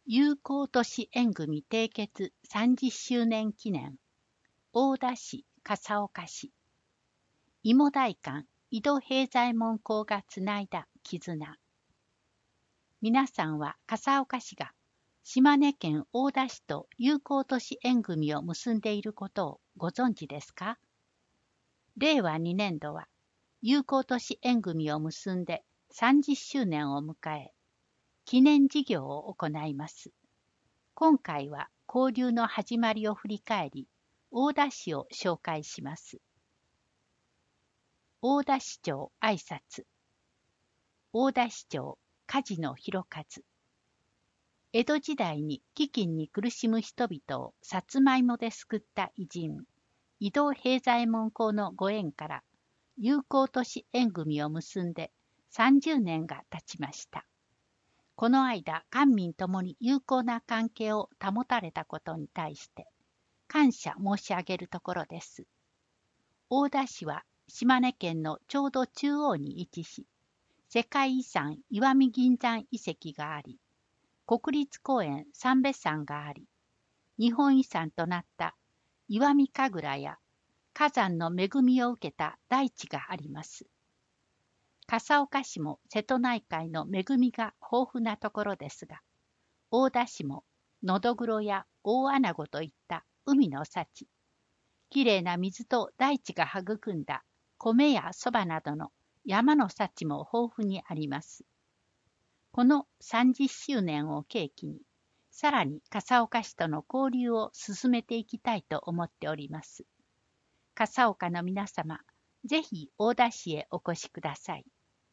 友好都市縁組締結30周年記念、大田市笠岡市、芋代官井戸平左衛門公がつないだ絆。皆さんは笠岡市が島根県大田市と友好都市縁組を結んでいることをご存知ですか？令和2年度は友好都市縁組を結んで30周年を迎え、記念事業を行います。今回は交流の始まりを振り返り、大田市を紹介します。大田市長挨拶。大田市長梶野博一。江戸時代に飢饉に苦しむ人々をさつまいもで救った偉人、井戸平左衛門公のご縁から、友好都市縁組を結んで30年が経ちました。この間、官民ともに友好な関係を保たれたことに対して、感謝申し上げるところです。大田市は島根県のちょうど中央に位置し、世界遺産石見銀山遺跡があり、国立公園三瓶山があり、日本遺産となった石見神楽や火山の恵みを受けた大地があります。笠岡市も瀬戸内海の恵みが豊富なところですが、大田市ものどぐろや大穴子といった海の幸、きれいな水と大地が育んだ米やそばなどの山の幸も豊富にあります。この30周年を契機に、さらに笠岡市との交流を進めていきたいと思っております。笠岡の皆様、ぜひ大田市へお越しください。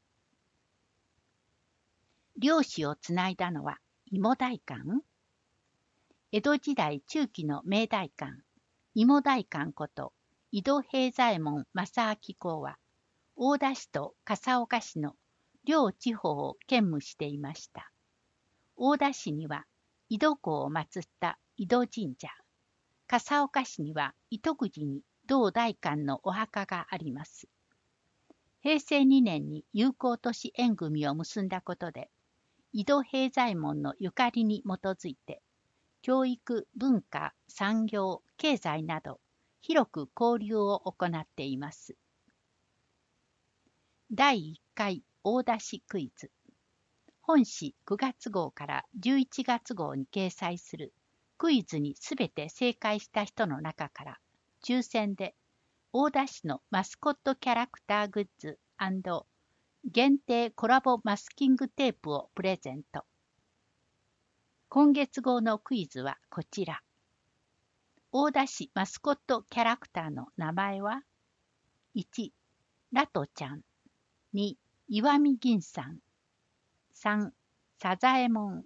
漁師をつないだのは芋代官？江戸時代中期の名代官、芋代官こと井戸平左衛門正明公は、大田市と笠岡市の両地方を兼務していました。大田市には井戸公を祀った井戸神社、笠岡市には糸口に同代官のお墓があります。平成2年に友好都市縁組を結んだことで、井戸平左衛門のゆかりに基づいて、教育、文化、産業、経済など、広く交流を行っています。第1回大田市クイズ。本誌9月号から11月号に掲載するクイズにすべて正解した人の中から、抽選で大田市のマスコットキャラクターグッズ&限定コラボマスキングテープをプレゼント。今月号のクイズはこちら。大田市マスコットキャラクターの名前は ?1、ラトちゃん。2、石見銀山。3、サザエモン。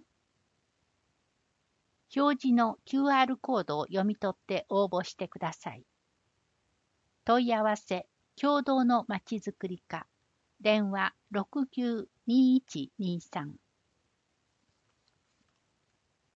表示の QR コードを読み取って応募してください。問い合わせ、共同のまちづくり課。電話692123